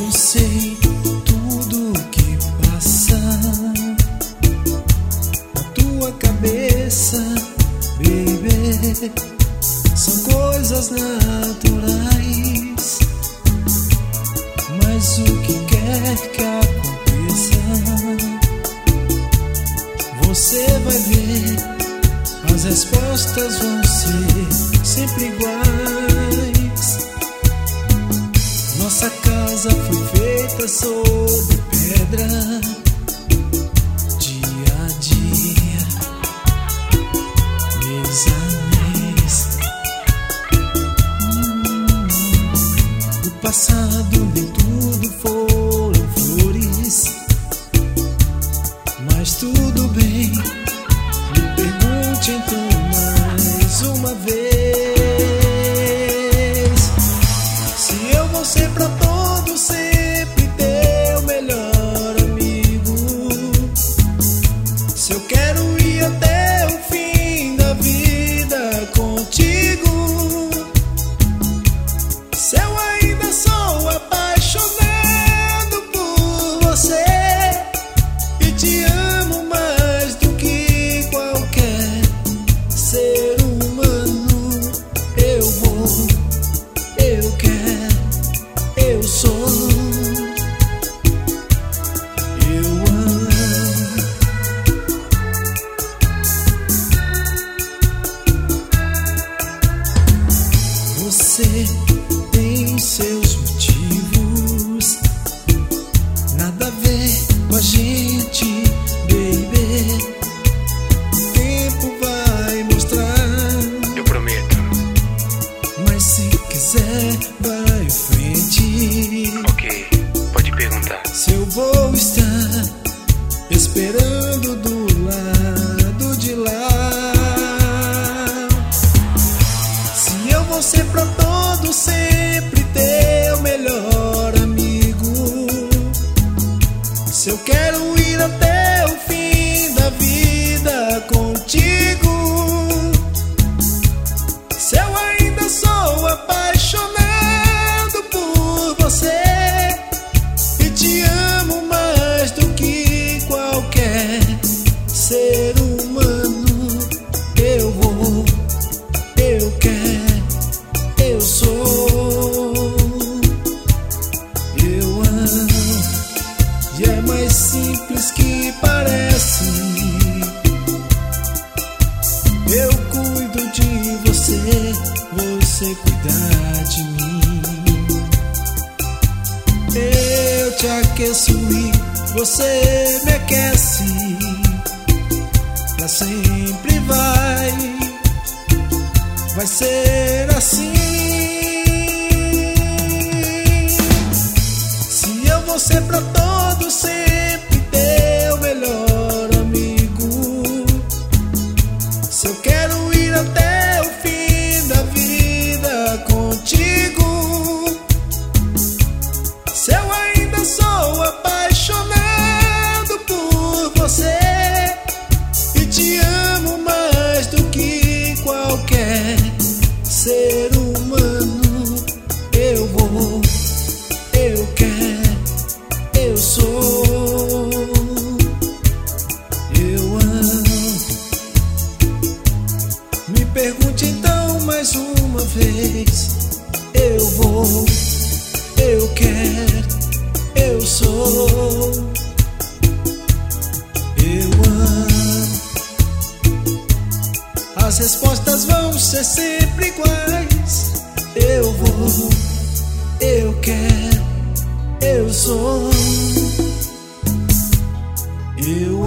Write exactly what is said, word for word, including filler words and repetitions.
Eu sei tudo que passa na tua cabeça, baby. São coisas naturais, mas o que quer que aconteça, você vai ver, as respostas vão ser sempre iguais. Nossa casa foi feita sob pedra, dia a dia, mês a mês. hum, No passado nem tudo foram flores, mas tudo bem. Me pergunte então mais uma vez, se eu vou ser pra todo sempre teu melhor amigo, se eu quero ir até o fim da vida contigo, se eu ainda sou apaixonado por você e te amo mais do que qualquer ser humano. Eu vou, eu quero, eu sou, eu amo. Você tem seus motivos, nada a ver com a gente, baby. O tempo vai mostrar, Eu prometo. mas se quiser vai em frente. Ok, pode perguntar. Se eu vou estar esperando do lado de lá, se eu vou ser pra todo sempre teu melhor amigo, se eu quero ir até o fim da vida contigo, se eu ainda sou apaixonado por você e te amo mais do que qualquer ser humano. Eu vou, eu quero, eu sou, eu amo. E é mais simples que parece. Eu cuido de você, você cuidar de mim. Eu te aqueço e você me aquece. Pra sempre vai, vai ser assim. Se eu vou ser pra todo sempre teu melhor amigo, se eu quero ir até o fim da vida contigo, se eu ainda sou apaixonado por você e te amo mais do que qualquer ser humano, eu vou, eu quero, eu sou, eu amo. Me pergunte então mais uma vez. Eu vou, eu quero, eu sou, eu amo. As respostas vão ser sempre iguais. Eu vou, eu quero, eu sou, eu